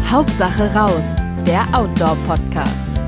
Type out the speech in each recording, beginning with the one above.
Hauptsache raus, der Outdoor-Podcast.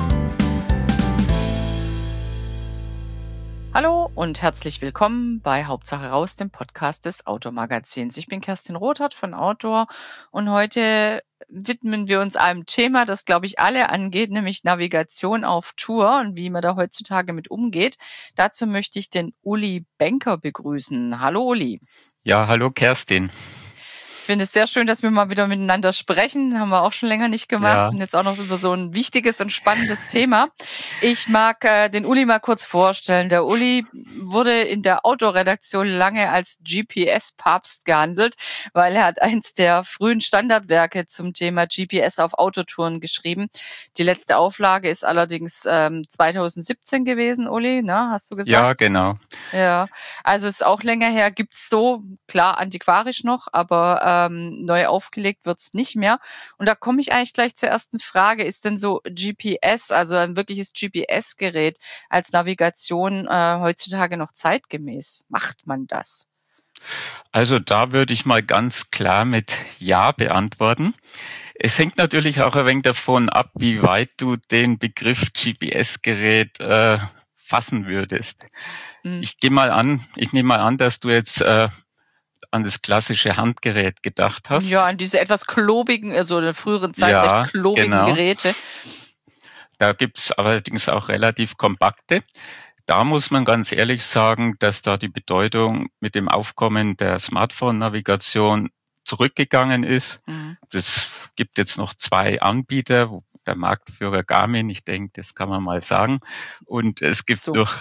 Hallo und herzlich willkommen bei Hauptsache raus, dem Podcast des Outdoor-Magazins. Ich bin Kerstin Rothart von Outdoor und heute widmen wir uns einem Thema, das, glaube ich, alle angeht, nämlich Navigation auf Tour und wie man da heutzutage mit umgeht. Dazu möchte ich den Uli Benker begrüßen. Hallo Uli. Ja, hallo Kerstin. Ich finde es sehr schön, dass wir mal wieder miteinander sprechen. Haben wir auch schon länger nicht gemacht. Ja. Und jetzt auch noch über so ein wichtiges und spannendes Thema. Ich mag den Uli mal kurz vorstellen. Der Uli wurde in der Outdoor-Redaktion lange als GPS-Papst gehandelt, weil er hat eins der frühen Standardwerke zum Thema GPS auf Autotouren geschrieben. Die letzte Auflage ist allerdings 2017 gewesen, Uli, ne? Hast du gesagt? Ja, genau. Ja, also ist auch länger her, gibt's so, klar, antiquarisch noch, aber neu aufgelegt wird's nicht mehr. Und da komme ich eigentlich gleich zur ersten Frage. Ist denn so GPS, also ein wirkliches GPS-Gerät als Navigation heutzutage noch zeitgemäß? Macht man das? Also da würde ich mal ganz klar mit Ja beantworten. Es hängt natürlich auch ein wenig davon ab, wie weit du den Begriff GPS-Gerät fassen würdest. Ich nehme mal an, dass du jetzt an das klassische Handgerät gedacht hast. Ja, an diese etwas klobigen, also in der früheren Zeit Ja, recht klobigen genau. Geräte. Da gibt's allerdings auch relativ kompakte. Da muss man ganz ehrlich sagen, dass da die Bedeutung mit dem Aufkommen der Smartphone-Navigation zurückgegangen ist. Das gibt jetzt noch 2 Anbieter, der Marktführer Garmin, ich denke, das kann man mal sagen. Und es gibt noch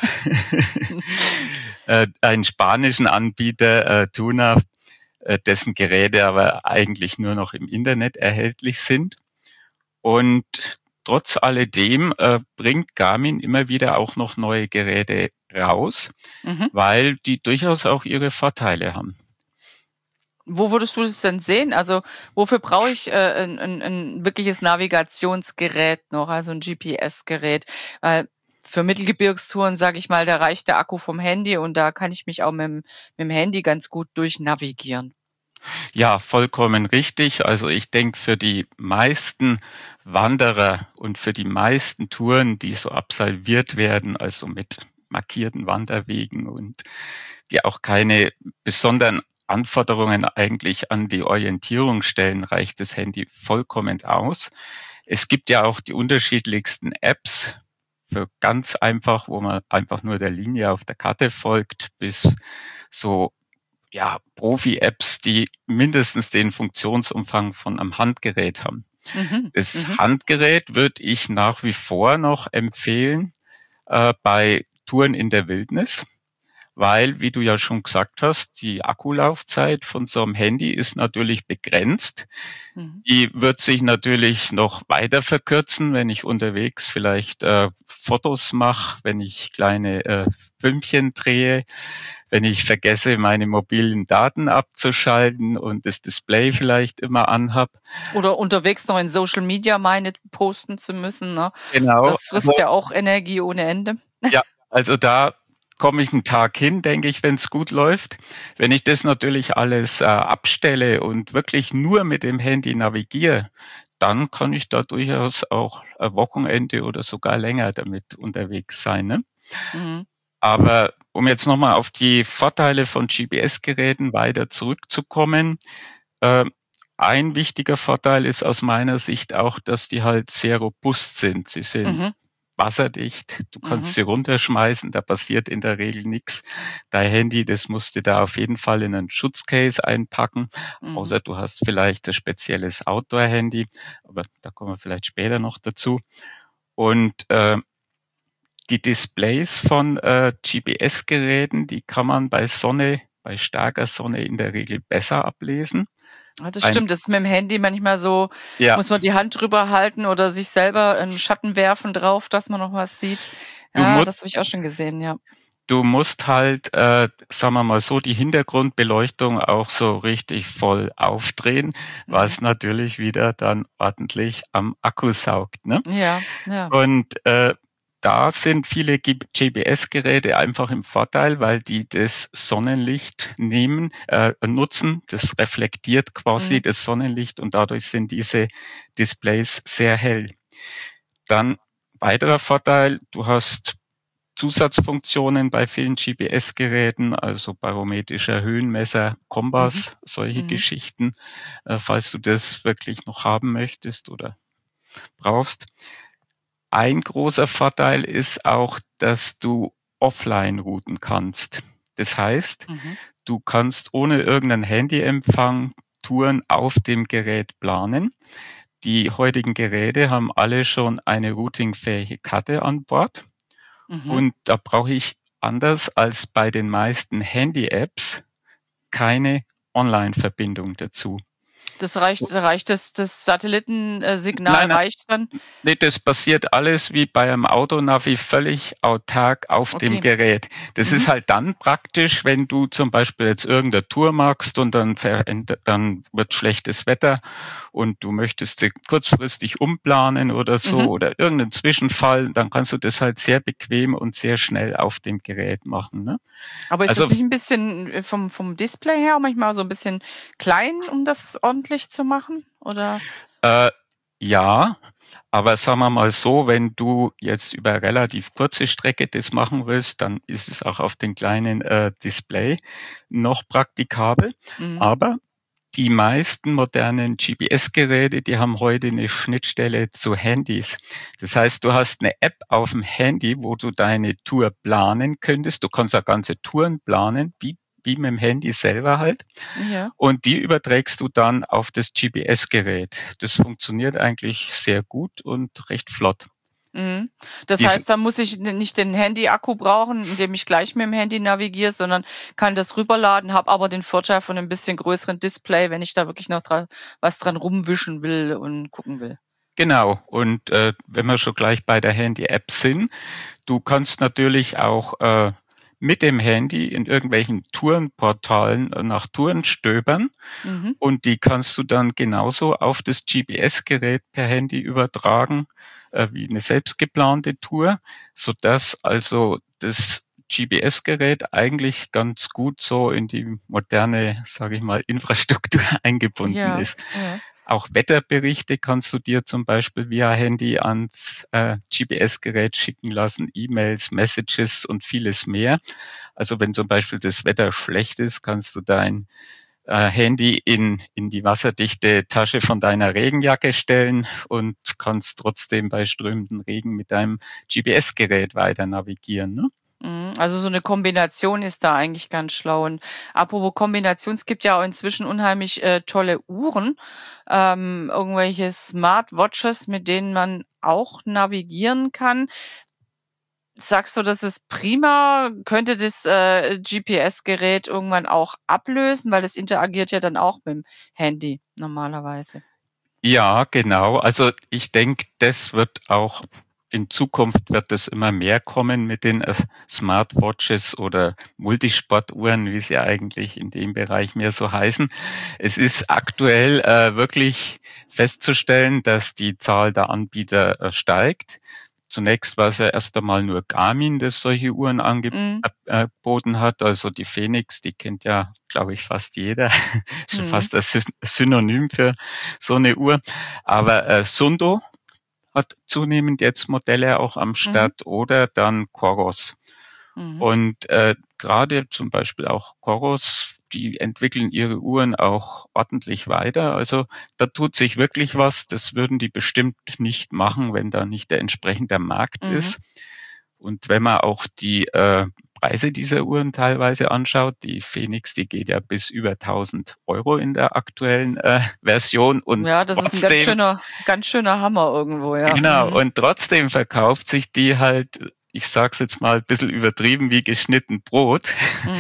einen spanischen Anbieter, Tuna, dessen Geräte aber eigentlich nur noch im Internet erhältlich sind. Und trotz alledem bringt Garmin immer wieder auch noch neue Geräte raus, weil die durchaus auch ihre Vorteile haben. Wo würdest du das denn sehen? Also wofür brauche ich ein wirkliches Navigationsgerät noch, also ein GPS-Gerät? Weil für Mittelgebirgstouren, sage ich mal, da reicht der Akku vom Handy und da kann ich mich auch mit dem Handy ganz gut durchnavigieren. Ja, vollkommen richtig. Also ich denke, für die meisten Wanderer und für die meisten Touren, die so absolviert werden, also mit markierten Wanderwegen und die auch keine besonderen Anforderungen eigentlich an die Orientierung stellen, reicht das Handy vollkommen aus. Es gibt ja auch die unterschiedlichsten Apps für ganz einfach, wo man einfach nur der Linie auf der Karte folgt, bis so Profi-Apps, die mindestens den Funktionsumfang von einem Handgerät haben. Das Handgerät würde ich nach wie vor noch empfehlen bei Touren in der Wildnis, weil, wie du ja schon gesagt hast, die Akkulaufzeit von so einem Handy ist natürlich begrenzt. Die wird sich natürlich noch weiter verkürzen, wenn ich unterwegs vielleicht Fotos mache, wenn ich kleine Filmchen drehe, wenn ich vergesse, meine mobilen Daten abzuschalten und das Display vielleicht immer anhab. Oder unterwegs noch in Social Media meine posten zu müssen. Ne? Genau. Das frisst ja auch Energie ohne Ende. Ja, also da komme ich einen Tag hin, denke ich, wenn es gut läuft. Wenn ich das natürlich alles abstelle und wirklich nur mit dem Handy navigiere, dann kann ich da durchaus auch ein Wochenende oder sogar länger damit unterwegs sein. Ne? Aber um jetzt nochmal auf die Vorteile von GPS-Geräten weiter zurückzukommen, ein wichtiger Vorteil ist aus meiner Sicht auch, dass die halt sehr robust sind. Sie sind wasserdicht, du kannst sie runterschmeißen, da passiert in der Regel nichts. Dein Handy, das musst du da auf jeden Fall in einen Schutzcase einpacken, außer du hast vielleicht ein spezielles Outdoor-Handy, aber da kommen wir vielleicht später noch dazu. Und die Displays von GPS-Geräten, die kann man bei starker Sonne in der Regel besser ablesen. Ja, das stimmt, das ist mit dem Handy manchmal so, muss man die Hand drüber halten oder sich selber einen Schatten werfen drauf, dass man noch was sieht. Ja, das habe ich auch schon gesehen, ja. Du musst halt, sagen wir mal so, die Hintergrundbeleuchtung auch so richtig voll aufdrehen, was natürlich wieder dann ordentlich am Akku saugt. Ne? Ja, ja. Und da sind viele GPS-Geräte einfach im Vorteil, weil die das Sonnenlicht nutzen. Das reflektiert quasi das Sonnenlicht und dadurch sind diese Displays sehr hell. Dann weiterer Vorteil, du hast Zusatzfunktionen bei vielen GPS-Geräten, also barometrischer Höhenmesser, Kompass, solche Geschichten, falls du das wirklich noch haben möchtest oder brauchst. Ein großer Vorteil ist auch, dass du offline routen kannst. Das heißt, du kannst ohne irgendeinen Handyempfang Touren auf dem Gerät planen. Die heutigen Geräte haben alle schon eine routingfähige Karte an Bord. Und da brauche ich anders als bei den meisten Handy-Apps keine Online-Verbindung dazu. Das reicht das Satellitensignal reicht dann? Nee, das passiert alles wie bei einem Autonavi völlig autark auf dem Gerät. Das ist halt dann praktisch, wenn du zum Beispiel jetzt irgendeine Tour machst und dann wird schlechtes Wetter und du möchtest sie kurzfristig umplanen oder so oder irgendeinen Zwischenfall, dann kannst du das halt sehr bequem und sehr schnell auf dem Gerät machen. Ne? Aber ist das nicht ein bisschen vom Display her manchmal so ein bisschen klein, um das ordentlich zu machen? Oder? Ja, aber sagen wir mal so, wenn du jetzt über relativ kurze Strecke das machen willst, dann ist es auch auf dem kleinen Display noch praktikabel. Aber die meisten modernen GPS-Geräte, die haben heute eine Schnittstelle zu Handys. Das heißt, du hast eine App auf dem Handy, wo du deine Tour planen könntest. Du kannst auch ganze Touren planen, wie mit dem Handy selber halt. Ja. Und die überträgst du dann auf das GPS-Gerät. Das funktioniert eigentlich sehr gut und recht flott. Das heißt, da muss ich nicht den Handy-Akku brauchen, indem ich gleich mit dem Handy navigiere, sondern kann das rüberladen, habe aber den Vorteil von einem bisschen größeren Display, wenn ich da wirklich noch was dran rumwischen will und gucken will. Genau. Und wenn wir schon gleich bei der Handy-App sind, du kannst natürlich auch mit dem Handy in irgendwelchen Tourenportalen nach Touren stöbern und die kannst du dann genauso auf das GPS-Gerät per Handy übertragen wie eine selbst geplante Tour, sodass also das GPS-Gerät eigentlich ganz gut so in die moderne, sage ich mal, Infrastruktur eingebunden ist. Ja. Auch Wetterberichte kannst du dir zum Beispiel via Handy ans GPS-Gerät schicken lassen, E-Mails, Messages und vieles mehr. Also wenn zum Beispiel das Wetter schlecht ist, kannst du dein Handy in die wasserdichte Tasche von deiner Regenjacke stellen und kannst trotzdem bei strömendem Regen mit deinem GPS-Gerät weiter navigieren. Ne? Also so eine Kombination ist da eigentlich ganz schlau. Und apropos Kombination, es gibt ja auch inzwischen unheimlich tolle Uhren, irgendwelche Smartwatches, mit denen man auch navigieren kann. Sagst du, das ist prima? Könnte das GPS-Gerät irgendwann auch ablösen? Weil das interagiert ja dann auch mit dem Handy normalerweise. Ja, genau. Also ich denke, das wird auch in Zukunft wird es immer mehr kommen mit den Smartwatches oder Multisportuhren, wie sie eigentlich in dem Bereich mehr so heißen. Es ist aktuell wirklich festzustellen, dass die Zahl der Anbieter steigt. Zunächst war es ja erst einmal nur Garmin, das solche Uhren angeboten hat. Also die Phoenix, die kennt ja, glaube ich, fast jeder. Ist schon fast ein Synonym für so eine Uhr. Aber Sundo hat zunehmend jetzt Modelle auch am Start oder dann Coros. Und gerade zum Beispiel auch Coros, die entwickeln ihre Uhren auch ordentlich weiter. Also da tut sich wirklich was. Das würden die bestimmt nicht machen, wenn da nicht der entsprechende Markt ist. Und wenn man auch die Preise dieser Uhren teilweise anschaut, die Phoenix, die geht ja bis über 1.000 € in der aktuellen Version. Und ja, das ist ein ganz schöner Hammer irgendwo. Ja. Genau, und trotzdem verkauft sich die halt, ich sag's jetzt mal ein bisschen übertrieben, wie geschnitten Brot.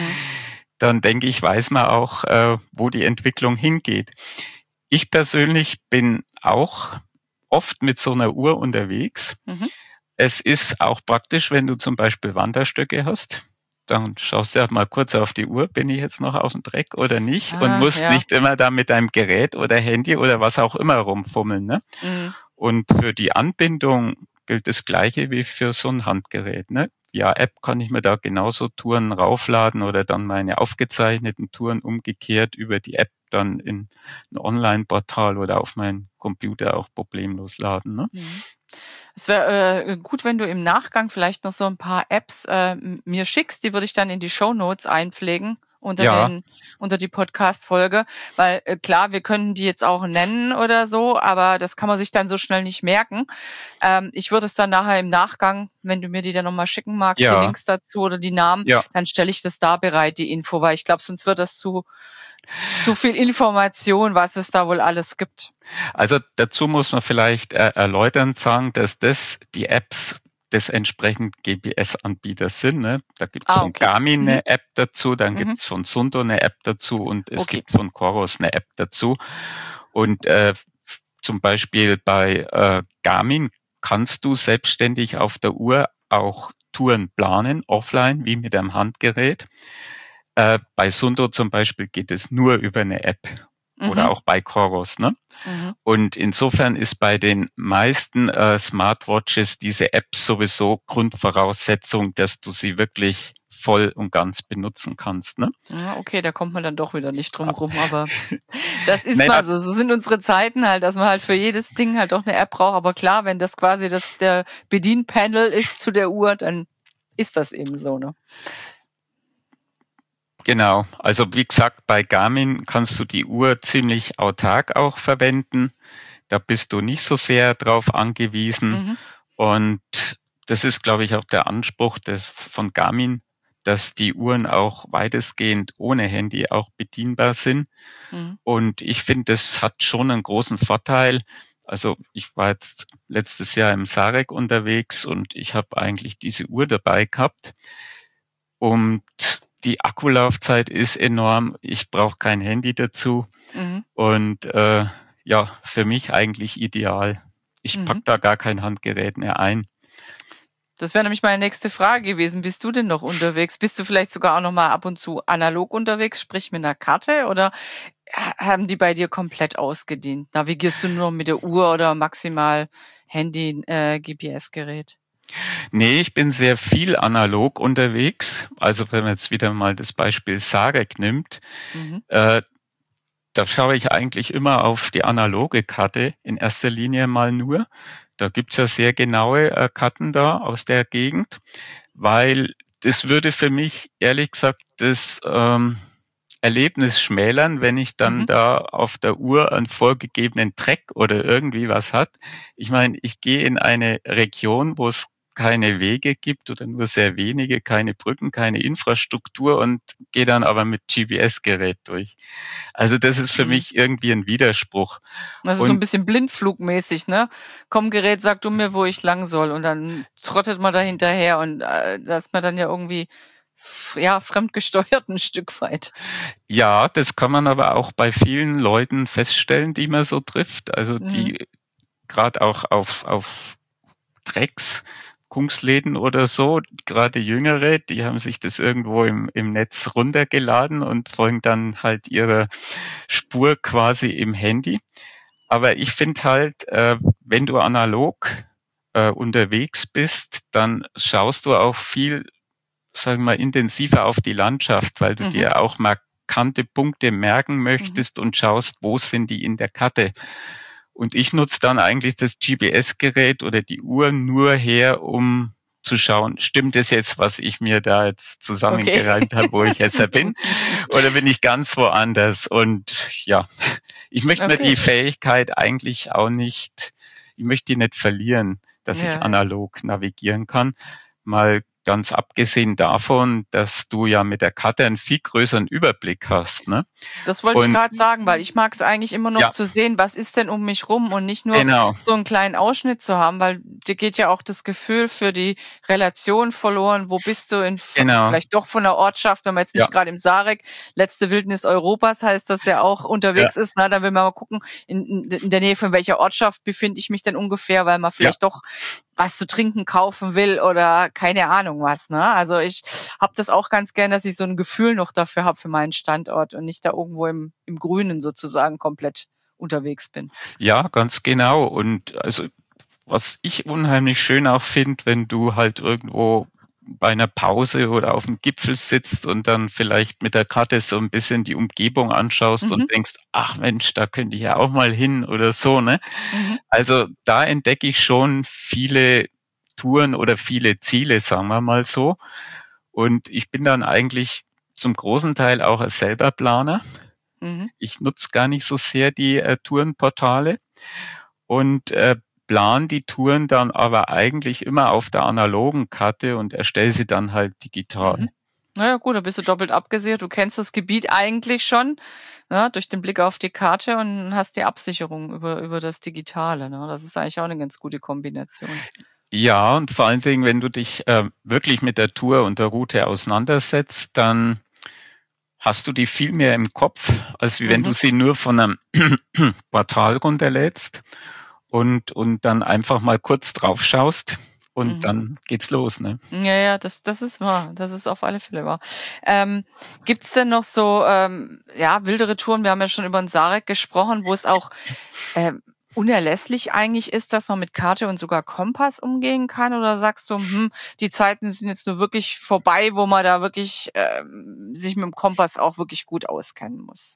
Dann denke ich, weiß man auch, wo die Entwicklung hingeht. Ich persönlich bin auch oft mit so einer Uhr unterwegs. Es ist auch praktisch, wenn du zum Beispiel Wanderstöcke hast. Dann schaust du ja mal kurz auf die Uhr, bin ich jetzt noch auf dem Dreck oder nicht? Und musst nicht immer da mit deinem Gerät oder Handy oder was auch immer rumfummeln. Ne? Und für die Anbindung gilt das Gleiche wie für so ein Handgerät, ne? Ja, App kann ich mir da genauso Touren raufladen oder dann meine aufgezeichneten Touren umgekehrt über die App dann in ein Online-Portal oder auf meinen Computer auch problemlos laden, ne? Es wäre gut, wenn du im Nachgang vielleicht noch so ein paar Apps mir schickst, die würde ich dann in die Shownotes einpflegen Ja, unter die Podcast-Folge, weil klar, wir können die jetzt auch nennen oder so, aber das kann man sich dann so schnell nicht merken. Ich würde es dann nachher im Nachgang, wenn du mir die dann nochmal schicken magst, die ja, Links dazu oder die Namen, ja. dann stelle ich das da bereit, die Info, weil ich glaube, sonst wird das zu viel Information, was es da wohl alles gibt. Also dazu muss man vielleicht erläuternd sagen, dass die Apps des entsprechenden GPS-Anbieters sind. Ne? Da gibt es von Okay. Garmin eine App dazu, dann gibt es von Suunto eine App dazu und es Okay. gibt von Coros eine App dazu. Und zum Beispiel bei Garmin kannst du selbstständig auf der Uhr auch Touren planen, offline, wie mit einem Handgerät. Bei Suunto zum Beispiel geht es nur über eine App oder auch bei Coros, ne? Und insofern ist bei den meisten Smartwatches diese App sowieso Grundvoraussetzung, dass du sie wirklich voll und ganz benutzen kannst, ne? Ja, okay, da kommt man dann doch wieder nicht drum rum, aber das ist Nein, mal so. So sind unsere Zeiten halt, dass man halt für jedes Ding halt doch eine App braucht. Aber klar, wenn das quasi der Bedienpanel ist zu der Uhr, dann ist das eben so, ne? Genau, also wie gesagt, bei Garmin kannst du die Uhr ziemlich autark auch verwenden. Da bist du nicht so sehr drauf angewiesen. Und das ist, glaube ich, auch der Anspruch von Garmin, dass die Uhren auch weitestgehend ohne Handy auch bedienbar sind. Und ich finde, das hat schon einen großen Vorteil. Also ich war jetzt letztes Jahr im Sarek unterwegs und ich habe eigentlich diese Uhr dabei gehabt. Und die Akkulaufzeit ist enorm. Ich brauche kein Handy dazu. Und ja, für mich eigentlich ideal. Ich pack da gar kein Handgerät mehr ein. Das wäre nämlich meine nächste Frage gewesen. Bist du denn noch unterwegs? Bist du vielleicht sogar auch noch mal ab und zu analog unterwegs, sprich mit einer Karte? Oder haben die bei dir komplett ausgedient? Navigierst du nur mit der Uhr oder maximal Handy, GPS-Gerät? Nee, ich bin sehr viel analog unterwegs. Also wenn man jetzt wieder mal das Beispiel Sarek nimmt, da schaue ich eigentlich immer auf die analoge Karte in erster Linie mal nur. Da gibt's ja sehr genaue Karten da aus der Gegend, weil das würde für mich ehrlich gesagt das Erlebnis schmälern, wenn ich dann da auf der Uhr einen vorgegebenen Track oder irgendwie was hat. Ich meine, ich gehe in eine Region, wo es keine Wege gibt oder nur sehr wenige, keine Brücken, keine Infrastruktur und gehe dann aber mit GPS-Gerät durch. Also das ist für mich irgendwie ein Widerspruch. Also so ein bisschen blindflugmäßig, ne? Komm, Gerät, sag du mir, wo ich lang soll. Und dann trottet man da hinterher und da ist man dann ja irgendwie fremdgesteuert ein Stück weit. Ja, das kann man aber auch bei vielen Leuten feststellen, die man so trifft. Also die gerade auch auf Tracks, Kungsläden oder so, gerade Jüngere, die haben sich das irgendwo im Netz runtergeladen und folgen dann halt ihrer Spur quasi im Handy. Aber ich finde halt, wenn du analog unterwegs bist, dann schaust du auch viel, sagen wir mal, intensiver auf die Landschaft, weil du dir auch markante Punkte merken möchtest und schaust, wo sind die in der Karte. Und ich nutze dann eigentlich das GPS-Gerät oder die Uhr nur her, um zu schauen, stimmt es jetzt, was ich mir da jetzt zusammengereimt habe, wo ich jetzt bin, oder bin ich ganz woanders? Und ja, ich möchte mir die Fähigkeit eigentlich auch nicht, ich möchte die nicht verlieren, dass ich analog navigieren kann. Mal ganz abgesehen davon, dass du ja mit der Karte einen viel größeren Überblick hast. Ne? Das wollte ich gerade sagen, weil ich mag es eigentlich immer noch zu sehen, was ist denn um mich rum und nicht nur so einen kleinen Ausschnitt zu haben, weil dir geht ja auch das Gefühl für die Relation verloren. Wo bist du vielleicht doch von der Ortschaft, wenn man jetzt nicht gerade im Sarek, letzte Wildnis Europas heißt das ja auch, unterwegs ist. Na, dann will man mal gucken, in der Nähe von welcher Ortschaft befinde ich mich denn ungefähr, weil man vielleicht doch was zu trinken kaufen will oder keine Ahnung was. Ne? Also ich habe das auch ganz gern, dass ich so ein Gefühl noch dafür habe für meinen Standort und nicht da irgendwo im Grünen sozusagen komplett unterwegs bin. Ja, ganz genau. Und also was ich unheimlich schön auch finde, wenn du halt irgendwo bei einer Pause oder auf dem Gipfel sitzt und dann vielleicht mit der Karte so ein bisschen die Umgebung anschaust und denkst, ach Mensch, da könnte ich ja auch mal hin oder so, ne? Mhm. Also da entdecke ich schon viele Touren oder viele Ziele, sagen wir mal so. Und ich bin dann eigentlich zum großen Teil auch als selber Planer. Mhm. Ich nutze gar nicht so sehr die Tourenportale und plan die Touren dann aber eigentlich immer auf der analogen Karte und erstelle sie dann halt digital. Mhm. Naja gut, da bist du doppelt abgesichert. Du kennst das Gebiet eigentlich schon, ne, durch den Blick auf die Karte und hast die Absicherung über das Digitale. Ne? Das ist eigentlich auch eine ganz gute Kombination. Ja, und vor allen Dingen, wenn du dich wirklich mit der Tour und der Route auseinandersetzt, dann hast du die viel mehr im Kopf, als wie wenn du sie nur von einem Portal runterlädst und dann einfach mal kurz drauf schaust und dann geht's los, ne? Ja, das ist wahr. Das ist auf alle Fälle wahr. Gibt's denn noch so wildere Touren? Wir haben ja schon über den Sarek gesprochen, wo es auch unerlässlich eigentlich ist, dass man mit Karte und sogar Kompass umgehen kann? Oder sagst du, die Zeiten sind jetzt nur wirklich vorbei, wo man da wirklich sich mit dem Kompass auch wirklich gut auskennen muss?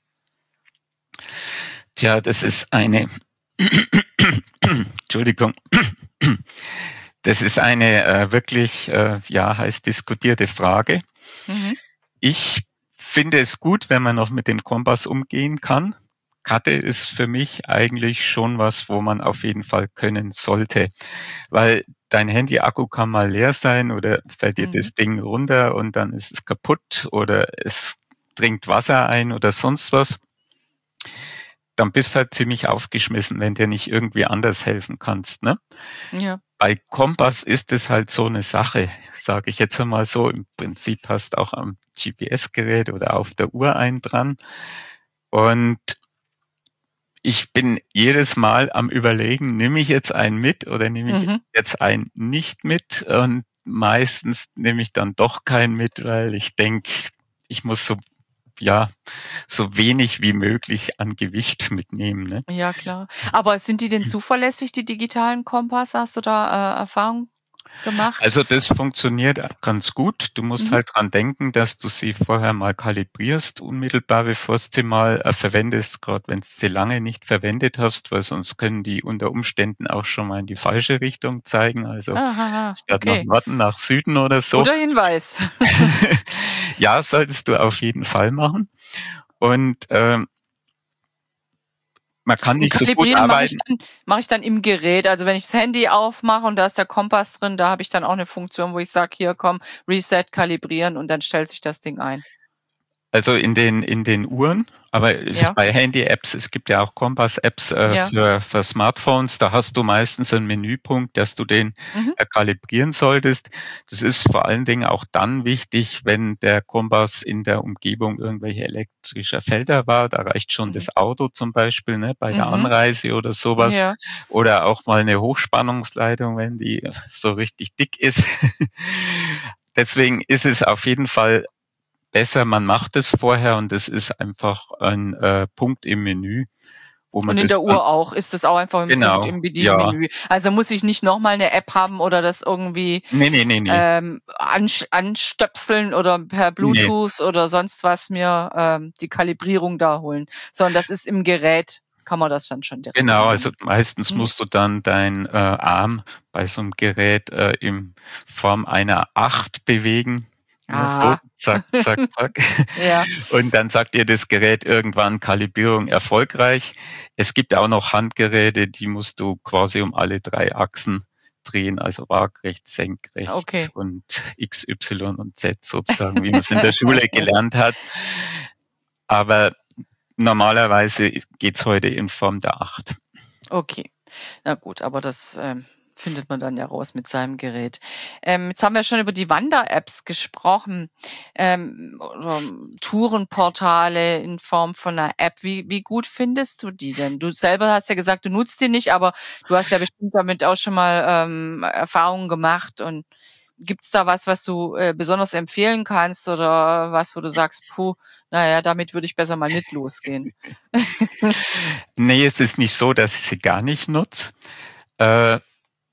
Tja, das ist eine Entschuldigung. Das ist eine wirklich heiß diskutierte Frage. Ich finde es gut, wenn man noch mit dem Kompass umgehen kann. Karte ist für mich eigentlich schon was, wo man auf jeden Fall können sollte, weil dein Handy-Akku kann mal leer sein oder fällt dir das Ding runter und dann ist es kaputt oder es dringt Wasser ein oder sonst was. Dann bist halt ziemlich aufgeschmissen, wenn dir nicht irgendwie anders helfen kannst, ne? Ja. Bei Kompass ist es halt so eine Sache, sage ich jetzt einmal so. Im Prinzip hast auch am GPS-Gerät oder auf der Uhr einen dran. Und ich bin jedes Mal am Überlegen, nehme ich jetzt einen mit oder nehme ich jetzt einen nicht mit? Und meistens nehme ich dann doch keinen mit, weil ich denke, ich muss so wenig wie möglich an Gewicht mitnehmen. Ne? Ja, klar. Aber sind die denn zuverlässig, die digitalen Kompass? Hast du da Erfahrung gemacht? Also das funktioniert ganz gut. Du musst halt dran denken, dass du sie vorher mal kalibrierst, unmittelbar bevor du sie mal verwendest, gerade wenn du sie lange nicht verwendet hast, weil sonst können die unter Umständen auch schon mal in die falsche Richtung zeigen. Also statt nach Norden, nach Süden oder so. Guter Hinweis. Ja, solltest du auf jeden Fall machen. Und man kann nicht so gut arbeiten. Mache ich dann im Gerät. Also wenn ich das Handy aufmache und da ist der Kompass drin, da habe ich dann auch eine Funktion, wo ich sage, hier komm, Reset, kalibrieren und dann stellt sich das Ding ein. Also in den Uhren, aber bei Handy-Apps, es gibt ja auch Kompass-Apps für Smartphones, da hast du meistens einen Menüpunkt, dass du den kalibrieren solltest. Das ist vor allen Dingen auch dann wichtig, wenn der Kompass in der Umgebung irgendwelche elektrischer Felder war. Da reicht schon das Auto zum Beispiel, ne, bei der Anreise oder sowas. Ja. Oder auch mal eine Hochspannungsleitung, wenn die so richtig dick ist. Deswegen ist es auf jeden Fall besser, man macht es vorher und es ist einfach ein Punkt im Menü. Wo man und in der Uhr auch, ist das auch einfach ein Punkt im Bedienmenü. Ja. Also muss ich nicht nochmal eine App haben oder das irgendwie anstöpseln oder per Bluetooth oder sonst was mir die Kalibrierung da holen, sondern das ist im Gerät, kann man das dann schon direkt machen. Also meistens musst du dann deinen Arm bei so einem Gerät in Form einer 8 bewegen. So, zack, zack, zack. Ja. Und dann sagt ihr das Gerät irgendwann Kalibrierung erfolgreich. Es gibt auch noch Handgeräte, die musst du quasi um alle 3 Achsen drehen, also waagrecht, senkrecht und X, Y und Z sozusagen, wie man es in der Schule gelernt hat. Aber normalerweise geht's heute in Form der 8. Okay, na gut, aber das findet man dann ja raus mit seinem Gerät. Jetzt haben wir schon über die Wander-Apps gesprochen, oder Tourenportale in Form von einer App. Wie gut findest du die denn? Du selber hast ja gesagt, du nutzt die nicht, aber du hast ja bestimmt damit auch schon mal Erfahrungen gemacht. Und gibt's da was du besonders empfehlen kannst oder was, wo du sagst, damit würde ich besser mal nicht losgehen? Nee, es ist nicht so, dass ich sie gar nicht nutze.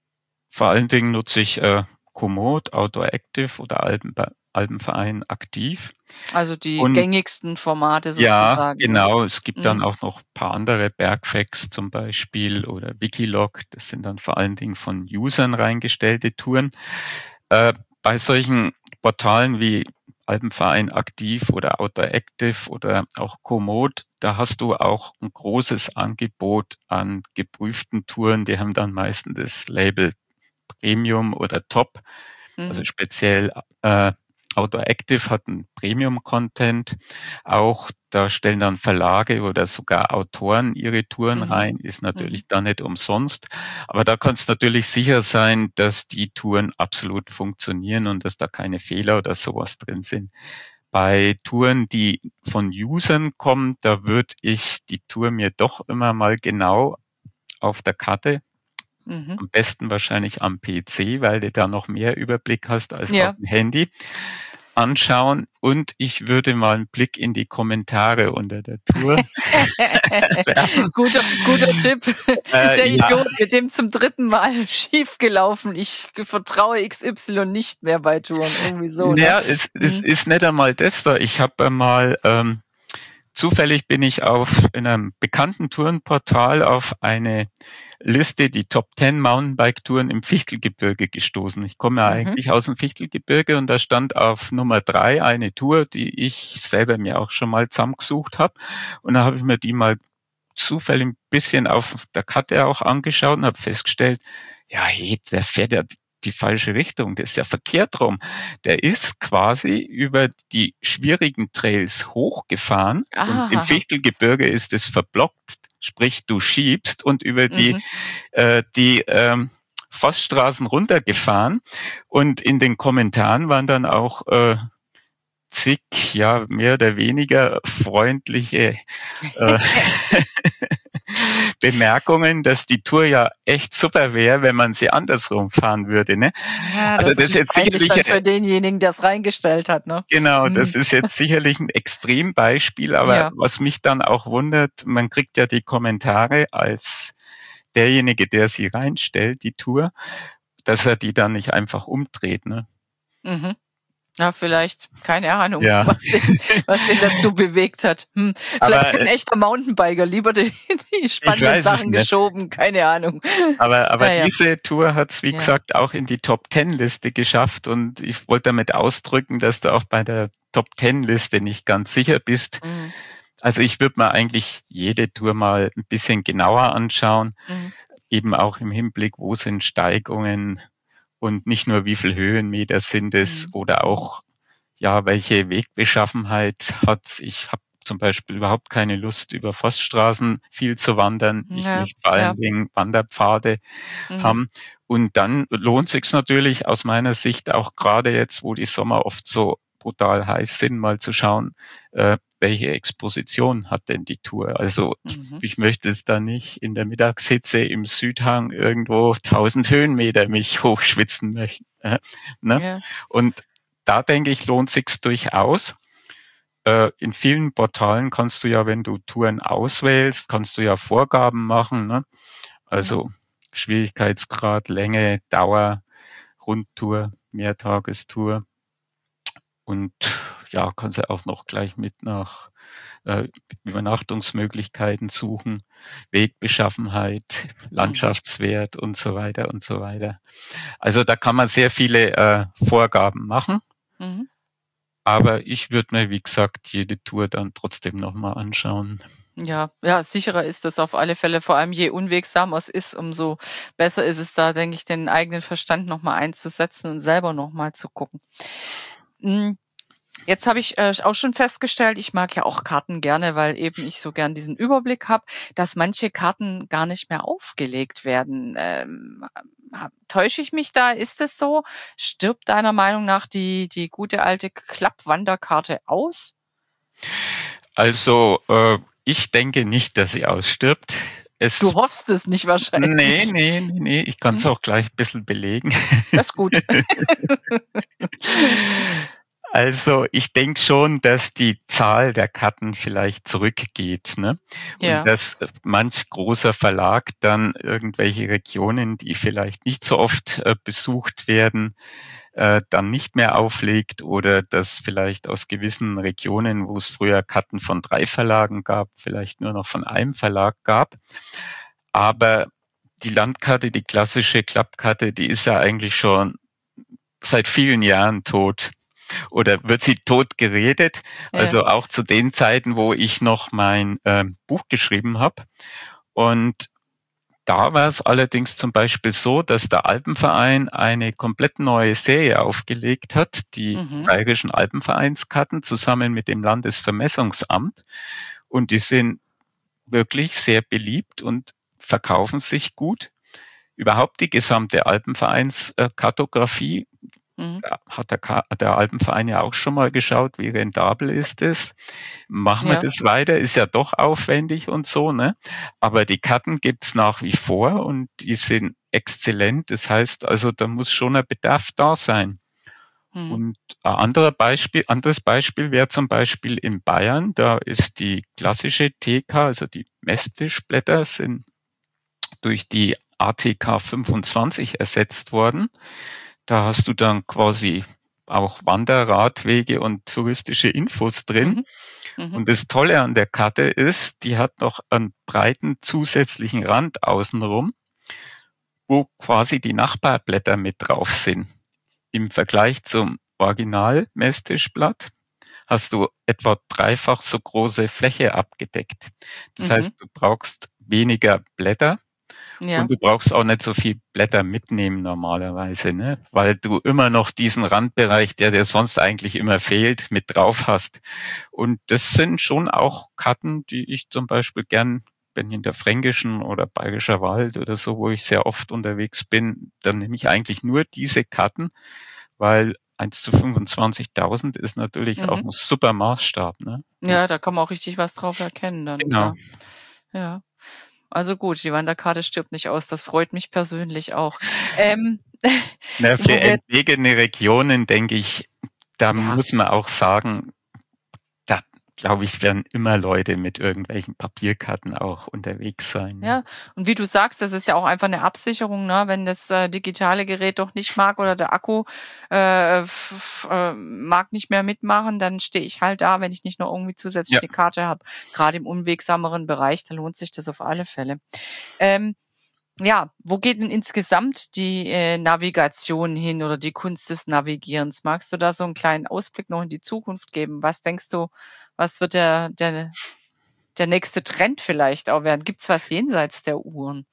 vor allen Dingen nutze ich Komoot, Outdoor Active oder Alpenverein Aktiv. Also die Und gängigsten Formate ja, sozusagen. Ne? genau. Es gibt dann Mhm. auch noch ein paar andere, Bergfacts zum Beispiel oder Wikilog. Das sind dann vor allen Dingen von Usern reingestellte Touren. Bei solchen Portalen wie Alpenverein Aktiv oder Outdoor Active oder auch Komoot, da hast du auch ein großes Angebot an geprüften Touren. Die haben dann meistens das Label Premium oder Top. Also Mhm. speziell Outdoor Active hat einen Premium-Content. Auch da stellen dann Verlage oder sogar Autoren ihre Touren Mhm. rein, ist Mhm. natürlich dann nicht umsonst. Aber da kannst du natürlich sicher sein, dass die Touren absolut funktionieren und dass da keine Fehler oder sowas drin sind. Bei Touren, die von Usern kommen, da würde ich die Tour mir doch immer mal genau auf der Karte, Mhm. am besten wahrscheinlich am PC, weil du da noch mehr Überblick hast als auf Ja. dem Handy, anschauen. Und ich würde mal einen Blick in die Kommentare unter der Tour werfen. Guter Tipp. Der Ja, Idiot mit dem zum 3. Mal schiefgelaufen. Ich vertraue XY nicht mehr bei Touren. Irgendwie so, ne? ja, es ist nicht einmal das da. Ich habe einmal, zufällig bin ich in einem bekannten Tourenportal auf eine Liste, die Top 10 Mountainbike-Touren im Fichtelgebirge gestoßen. Ich komme ja Mhm. eigentlich aus dem Fichtelgebirge und da stand auf Nummer 3 eine Tour, die ich selber mir auch schon mal zusammengesucht habe. Und da habe ich mir die mal zufällig ein bisschen auf der Karte auch angeschaut und habe festgestellt, ja, hey, der fährt ja die falsche Richtung, das ist ja verkehrt rum. Der ist quasi über die schwierigen Trails hochgefahren und im Aha. Fichtelgebirge ist es verblockt, sprich du schiebst und über die Mhm. Forststraßen runtergefahren und in den Kommentaren waren dann auch zig, ja, mehr oder weniger freundliche Bemerkungen, dass die Tour ja echt super wäre, wenn man sie andersrum fahren würde. Ne? Ja, Also das ist das ist natürlich jetzt peinlich sicherlich, dann für denjenigen, der es reingestellt hat, ne? genau, Mhm. das ist jetzt sicherlich ein Extrembeispiel, aber Ja. was mich dann auch wundert, man kriegt ja die Kommentare als derjenige, der sie reinstellt, die Tour, dass er die dann nicht einfach umdreht. Ne? Mhm. Ja, vielleicht, keine Ahnung, Ja, was den dazu bewegt hat. Vielleicht aber kein echter Mountainbiker, lieber die ich spannenden weiß es Sachen nicht. geschoben, keine Ahnung. Aber Naja, diese Tour hat es, wie ja. gesagt, auch in die Top-10-Liste geschafft und ich wollte damit ausdrücken, dass du auch bei der Top-10-Liste nicht ganz sicher bist. Mhm. Also ich würde mir eigentlich jede Tour mal ein bisschen genauer anschauen, Mhm. eben auch im Hinblick, wo sind Steigungen und nicht nur wie viel Höhenmeter sind es Mhm. oder auch, ja, welche Wegbeschaffenheit hat's. Ich habe zum Beispiel überhaupt keine Lust, über Forststraßen viel zu wandern. Ich Ja, möchte vor ja. allen Dingen Wanderpfade Mhm. haben. Und dann lohnt sich's natürlich aus meiner Sicht auch gerade jetzt, wo die Sommer oft so brutal heiß sind, mal zu schauen, welche Exposition hat denn die Tour? Also Mhm. ich möchte es da nicht in der Mittagshitze im Südhang irgendwo 1000 Höhenmeter mich hochschwitzen möchten. Ne? Ja. Und da denke ich, lohnt sich's durchaus. In vielen Portalen kannst du ja, wenn du Touren auswählst, kannst du ja Vorgaben machen. Ne? Also Schwierigkeitsgrad, Länge, Dauer, Rundtour, Mehrtagestour. Und ja, kannst du auch noch gleich mit nach Übernachtungsmöglichkeiten suchen, Wegbeschaffenheit, Landschaftswert und so weiter und so weiter. Also da kann man sehr viele Vorgaben machen. Mhm. Aber ich würde mir, wie gesagt, jede Tour dann trotzdem nochmal anschauen. Ja, sicherer ist das auf alle Fälle. Vor allem je unwegsamer es ist, umso besser ist es da, denke ich, den eigenen Verstand nochmal einzusetzen und selber nochmal zu gucken. Jetzt habe ich auch schon festgestellt, ich mag ja auch Karten gerne, weil eben ich so gern diesen Überblick habe, dass manche Karten gar nicht mehr aufgelegt werden. Täusche ich mich da? Ist es so? Stirbt deiner Meinung nach die gute alte Klappwanderkarte aus? Also ich denke nicht, dass sie ausstirbt. Du hoffst es nicht wahrscheinlich. Nee. Ich kann es auch gleich ein bisschen belegen. Das ist gut. Also ich denke schon, dass die Zahl der Karten vielleicht zurückgeht, ne? Ja. Und dass manch großer Verlag dann irgendwelche Regionen, die vielleicht nicht so oft besucht werden, dann nicht mehr auflegt, oder dass vielleicht aus gewissen Regionen, wo es früher Karten von 3 Verlagen gab, vielleicht nur noch von einem Verlag gab. Aber die Landkarte, die klassische Klappkarte, die ist ja eigentlich schon seit vielen Jahren tot. Oder wird sie tot geredet? Ja. Also auch zu den Zeiten, wo ich noch mein Buch geschrieben habe. Und da war es allerdings zum Beispiel so, dass der Alpenverein eine komplett neue Serie aufgelegt hat, die Bayerischen Alpenvereinskarten, zusammen mit dem Landesvermessungsamt. Und die sind wirklich sehr beliebt und verkaufen sich gut. Überhaupt die gesamte Alpenvereinskartografie, da hat der Alpenverein ja auch schon mal geschaut, wie rentabel ist es. Machen wir das weiter? Ist ja doch aufwendig und so, ne? Aber die Karten gibt's nach wie vor und die sind exzellent. Das heißt also, da muss schon ein Bedarf da sein. Und ein anderes Beispiel wäre zum Beispiel in Bayern. Da ist die klassische TK, also die Messtischblätter, sind durch die ATK 25 ersetzt worden. Da hast du dann quasi auch Wanderradwege und touristische Infos drin. Und das Tolle an der Karte ist, die hat noch einen breiten zusätzlichen Rand außenrum, wo quasi die Nachbarblätter mit drauf sind. Im Vergleich zum Original-Messtischblatt hast du etwa 3-fach so große Fläche abgedeckt. Das heißt, du brauchst weniger Blätter. Ja. Und du brauchst auch nicht so viel Blätter mitnehmen normalerweise, ne? Weil du immer noch diesen Randbereich, der dir sonst eigentlich immer fehlt, mit drauf hast. Und das sind schon auch Karten, die ich zum Beispiel gern, wenn ich in der Fränkischen oder Bayerischer Wald oder so, wo ich sehr oft unterwegs bin, dann nehme ich eigentlich nur diese Karten, weil 1:25.000 ist natürlich auch ein super Maßstab, ne? Ja, da kann man auch richtig was drauf erkennen dann. Genau. Klar. Ja. Also gut, die Wanderkarte stirbt nicht aus, das freut mich persönlich auch. Für entlegene Regionen, denke ich, da muss man auch sagen, da glaube ich, werden immer Leute mit irgendwelchen Papierkarten auch unterwegs sein. Ne? Ja, und wie du sagst, das ist ja auch einfach eine Absicherung, ne? Wenn das digitale Gerät doch nicht mag oder der Akku mag nicht mehr mitmachen, dann stehe ich halt da, wenn ich nicht noch irgendwie zusätzlich eine Karte habe. Gerade im unwegsameren Bereich, da lohnt sich das auf alle Fälle. Wo geht denn insgesamt die Navigation hin oder die Kunst des Navigierens? Magst du da so einen kleinen Ausblick noch in die Zukunft geben? Was denkst du, was wird der nächste Trend vielleicht auch werden? Gibt's was jenseits der Uhren?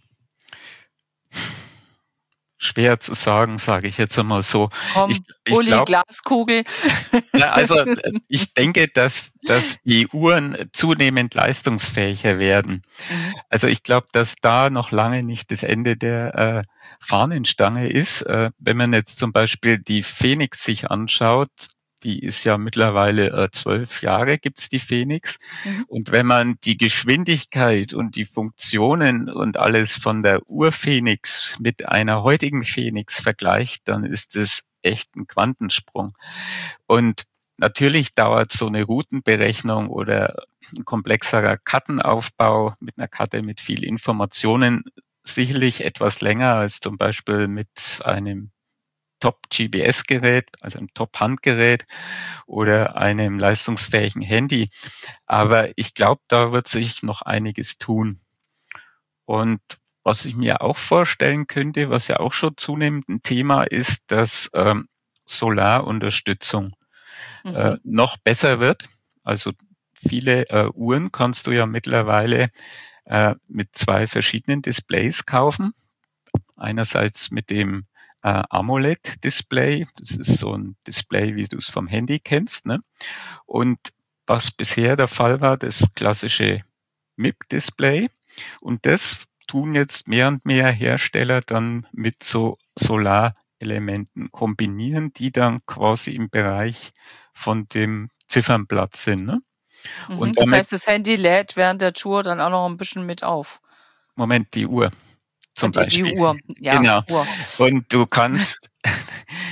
Schwer zu sagen, sage ich jetzt einmal so. Komm, Uli, glaub, Glaskugel. Also ich denke, dass die Uhren zunehmend leistungsfähiger werden. Also ich glaube, dass da noch lange nicht das Ende der Fahnenstange ist. Wenn man jetzt zum Beispiel die Fenix sich anschaut, die ist ja mittlerweile 12 Jahre, gibt's die Fenix. Und wenn man die Geschwindigkeit und die Funktionen und alles von der Ur-Fenix mit einer heutigen Fenix vergleicht, dann ist es echt ein Quantensprung. Und natürlich dauert so eine Routenberechnung oder ein komplexerer Kartenaufbau mit einer Karte mit viel Informationen sicherlich etwas länger als zum Beispiel mit einem Top-GPS-Gerät, also einem Top-Handgerät oder einem leistungsfähigen Handy. Aber ich glaube, da wird sich noch einiges tun. Und was ich mir auch vorstellen könnte, was ja auch schon zunehmend ein Thema ist, dass Solarunterstützung noch besser wird. Also viele Uhren kannst du ja mittlerweile mit 2 verschiedenen Displays kaufen. Einerseits mit dem AMOLED-Display, das ist so ein Display, wie du es vom Handy kennst, ne? Und was bisher der Fall war, das klassische MIP-Display. Und das tun jetzt mehr und mehr Hersteller dann mit so Solarelementen kombinieren, die dann quasi im Bereich von dem Ziffernblatt sind, ne? Und das heißt, das Handy lädt während der Tour dann auch noch ein bisschen mit auf. Moment, die Uhr. Zum Beispiel. Die Uhr, ja. Genau. Uhr. Und du kannst,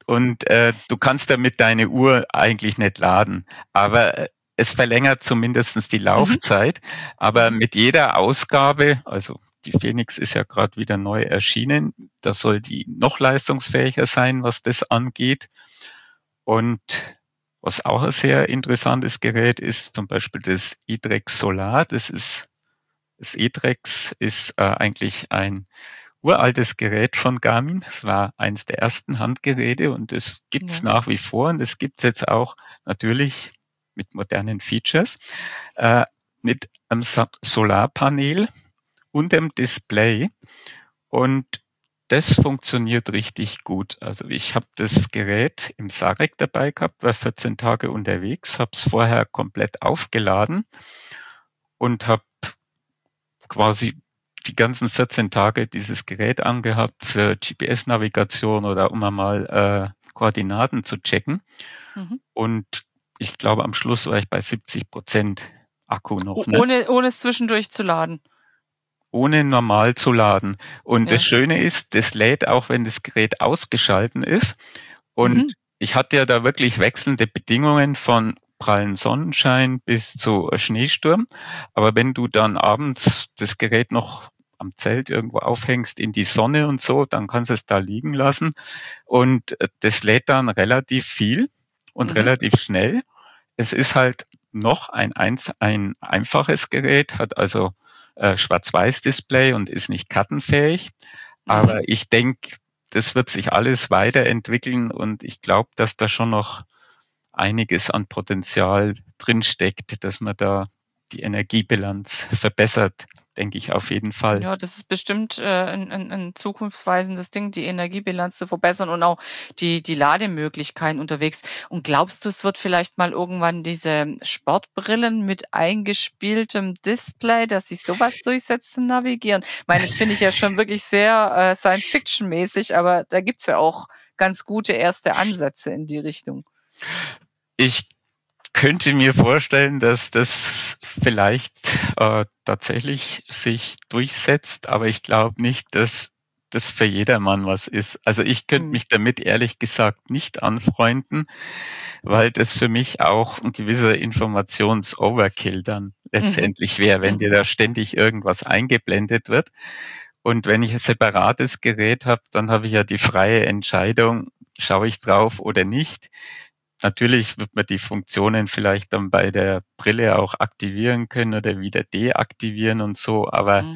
und du kannst damit deine Uhr eigentlich nicht laden. Aber es verlängert zumindest die Laufzeit. Aber mit jeder Ausgabe, also die Phoenix ist ja gerade wieder neu erschienen, da soll die noch leistungsfähiger sein, was das angeht. Und was auch ein sehr interessantes Gerät ist, zum Beispiel das eTrex Solar. Das eTrex ist eigentlich ein uraltes Gerät von Garmin. Es war eines der ersten Handgeräte und es gibt es nach wie vor und es gibt es jetzt auch natürlich mit modernen Features, mit einem Solarpanel und dem Display und das funktioniert richtig gut. Also ich habe das Gerät im Sarek dabei gehabt, war 14 Tage unterwegs, habe es vorher komplett aufgeladen und habe quasi die ganzen 14 Tage dieses Gerät angehabt für GPS-Navigation oder um einmal Koordinaten zu checken. Und ich glaube, am Schluss war ich bei 70% Akku noch. Ne? Ohne es zwischendurch zu laden. Ohne normal zu laden. Und das Schöne ist, das lädt auch, wenn das Gerät ausgeschalten ist. Und ich hatte ja da wirklich wechselnde Bedingungen von prallen Sonnenschein bis zu Schneesturm. Aber wenn du dann abends das Gerät noch am Zelt irgendwo aufhängst in die Sonne und so, dann kannst du es da liegen lassen. Und das lädt dann relativ viel und relativ schnell. Es ist halt noch ein einfaches Gerät, hat also Schwarz-Weiß-Display und ist nicht kartenfähig. Aber ich denke, das wird sich alles weiterentwickeln und ich glaube, dass da schon noch einiges an Potenzial drinsteckt, dass man da die Energiebilanz verbessert, denke ich auf jeden Fall. Ja, das ist bestimmt ein zukunftsweisendes Ding, die Energiebilanz zu verbessern und auch die Lademöglichkeiten unterwegs. Und glaubst du, es wird vielleicht mal irgendwann diese Sportbrillen mit eingespieltem Display, dass sich sowas durchsetzt zum Navigieren? Ich meine, das finde ich ja schon wirklich sehr Science-Fiction-mäßig, aber da gibt's ja auch ganz gute erste Ansätze in die Richtung. Ich könnte mir vorstellen, dass das vielleicht tatsächlich sich durchsetzt, aber ich glaube nicht, dass das für jedermann was ist. Also ich könnte mich damit ehrlich gesagt nicht anfreunden, weil das für mich auch ein gewisser Informations-Overkill dann letztendlich wäre, wenn dir da ständig irgendwas eingeblendet wird. Und wenn ich ein separates Gerät habe, dann habe ich ja die freie Entscheidung, schaue ich drauf oder nicht. Natürlich wird man die Funktionen vielleicht dann bei der Brille auch aktivieren können oder wieder deaktivieren und so, aber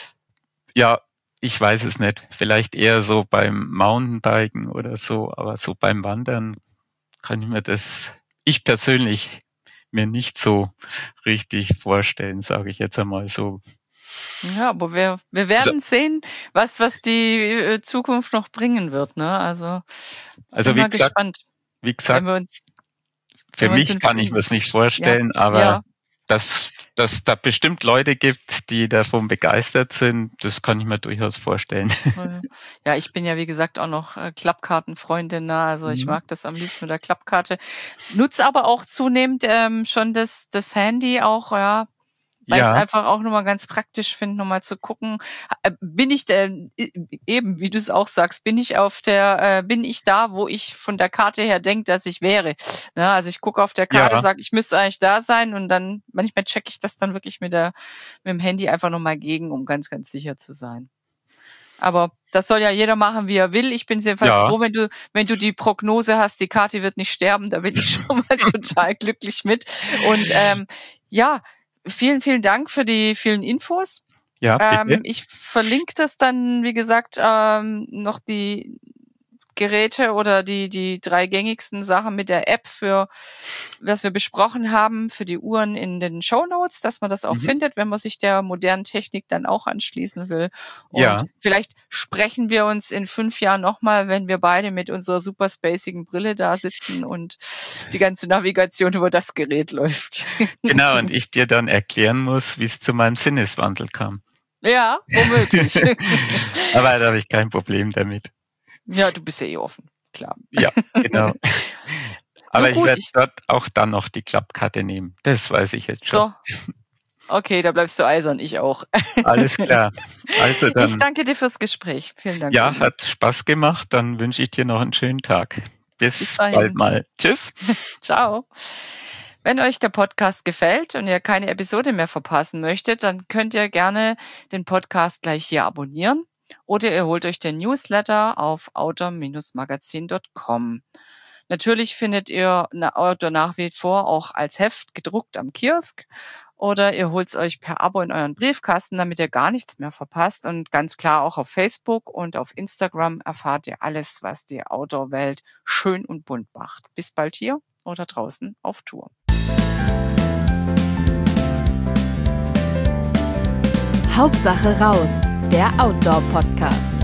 ja, ich weiß es nicht. Vielleicht eher so beim Mountainbiken oder so, aber so beim Wandern kann ich persönlich mir nicht so richtig vorstellen, sage ich jetzt einmal so. Ja, aber wir werden sehen, was die Zukunft noch bringen wird, ne? Also bin mal gespannt. Wie gesagt, für mich kann ich mir es nicht vorstellen, aber dass da bestimmt Leute gibt, die davon begeistert sind, das kann ich mir durchaus vorstellen. Ja, ich bin ja wie gesagt auch noch Klappkartenfreundin, ne? Also ich mag das am liebsten mit der Klappkarte. Nutze aber auch zunehmend schon das Handy auch, weil ich es einfach auch nochmal ganz praktisch finde, nochmal zu gucken, bin ich denn, eben, wie du es auch sagst, bin ich da, wo ich von der Karte her denke, dass ich wäre. Na, also ich gucke auf der Karte, sage, ich müsste eigentlich da sein und dann, manchmal checke ich das dann wirklich mit dem Handy einfach nochmal gegen, um ganz, ganz sicher zu sein. Aber das soll ja jeder machen, wie er will. Ich bin jedenfalls froh, wenn du die Prognose hast, die Karte wird nicht sterben, da bin ich schon mal total glücklich mit. Und vielen, vielen Dank für die vielen Infos. Ja, bitte. Ich verlinke das dann, wie gesagt, noch die Geräte oder die 3 gängigsten Sachen mit der App, für was wir besprochen haben, für die Uhren in den Shownotes, dass man das auch findet, wenn man sich der modernen Technik dann auch anschließen will. Und vielleicht sprechen wir uns in 5 Jahren nochmal, wenn wir beide mit unserer super spacigen Brille da sitzen und die ganze Navigation über das Gerät läuft. Genau, und ich dir dann erklären muss, wie es zu meinem Sinneswandel kam. Ja, womöglich. Aber da habe ich kein Problem damit. Ja, du bist ja offen, klar. Ja, genau. Aber ich werde dort auch dann noch die Klappkarte nehmen. Das weiß ich jetzt schon. So. Okay, da bleibst du eisern, ich auch. Alles klar. Also dann. Ich danke dir fürs Gespräch. Vielen Dank. Ja, hat Spaß gemacht. Dann wünsche ich dir noch einen schönen Tag. Bis bald mal. Tschüss. Ciao. Wenn euch der Podcast gefällt und ihr keine Episode mehr verpassen möchtet, dann könnt ihr gerne den Podcast gleich hier abonnieren oder ihr holt euch den Newsletter auf outdoor-magazin.com. Natürlich findet ihr Outdoor nach wie vor auch als Heft gedruckt am Kiosk oder ihr holt es euch per Abo in euren Briefkasten, damit ihr gar nichts mehr verpasst. Und ganz klar auch auf Facebook und auf Instagram erfahrt ihr alles, was die Outdoor-Welt schön und bunt macht. Bis bald hier oder draußen auf Tour. Hauptsache raus, der Outdoor-Podcast.